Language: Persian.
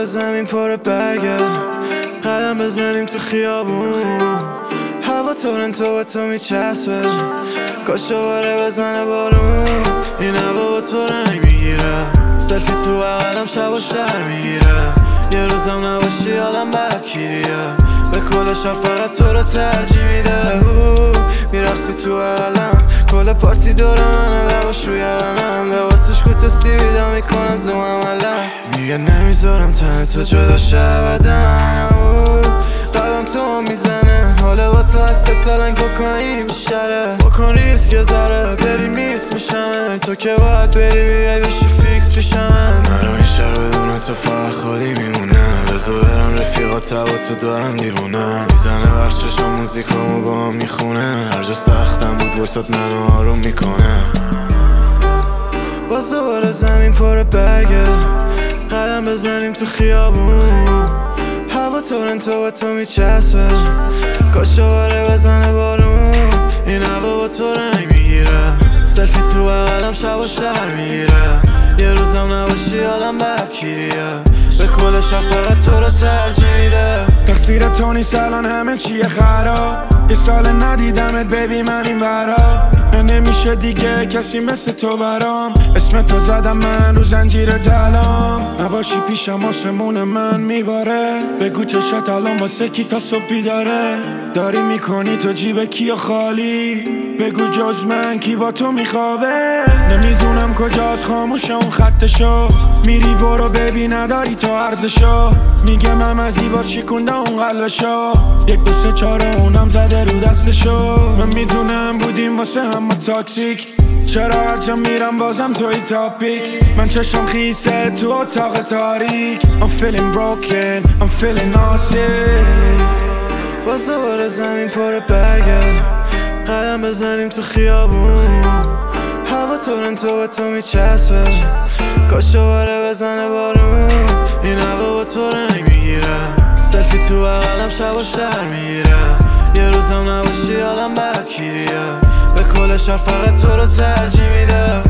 زمین پر برگه، قدم بزنیم تو خیابون، هوا تورنتو با تو میچسبه، کاش دوباره بزنه بارون. این هوا با تو رنگ میگیره، سلفی تو بغلم شب و شهر میگیره، یه روزم نباشی حالم بد کیریه، به کل شهر فقط تو رو ترجیح میده. میرقصی تو بغلم، کل پارتی دور منه، لباش روی رنم، لباسش کوته سیبیلا میکنه زوم عملم، میگه نمیذارم تن تو جدا شه ابداً. قدم تو میزنه، حالا با تو از ستالنگ کوکائین میشره، بکن ریسک یه ذره بری میس میشم، تو که باید بری بیای بشی فیکس پیشم. نرو این شهر بدون تو فقط خالی میمونه، بذار برم رفیقات با تو دارم دیوونه، میزنه بر چشم موزیکامو با هم میخونه، هر جا سختم بود وسط منو آروم میکنه. باز دوباره زمین پر برگه، قدم بزنیم تو خیابون، هوا تورنتو با تو میچسبه، کاش دوباره بزنه بارون. این هوا با تو رنگ میگیره، سلفی تو بغلم شب و شهر میگیره، یه روزم نباشی حالم بد کیریه، به کل شهر فقط تو رو ترجیح میده. تقصیر تو نیست الان همه چیه خراب، یه سال ندیدمت ببی من این ورا، نه نمیشه دیگه کسی مثل تو برام، اسم تو زدم من رو زنجیر دلام، نباشی پیشم آسمون من میباره، بگو چشات الان واسه کی تا صبح بیداره، داری میکنی تو جیب کیو خالی، بگو جز من کی با تو میخوابه، نمیدونم کجاست خاموشه اون خطشو، میری برو ببین نداری تو ارزشو، میگه من از زیبا شکونده اون قلبشو، 1 2 3 4 اونم زده رو دستشو، من میدونم بودیم واسه همه تاکسیک، چرا هر جا میرم بازم توی تاپیک، من چشم خیسه تو اتاق تاریک، I'm feeling broken, I'm feeling nauseous. باز دوباره زمین پر برگه، قدم بزنیم تو خیابون، هوا تورنتو با تو میچسبه، کاش دوباره بزنه بارون. این هوا با تو رنگ میگیره، سلفی تو بغلم شب و شهر میگیره، یه روزم نباشی حالم بد کیریه، به کل شهر فقط تو رو ترجیح میده.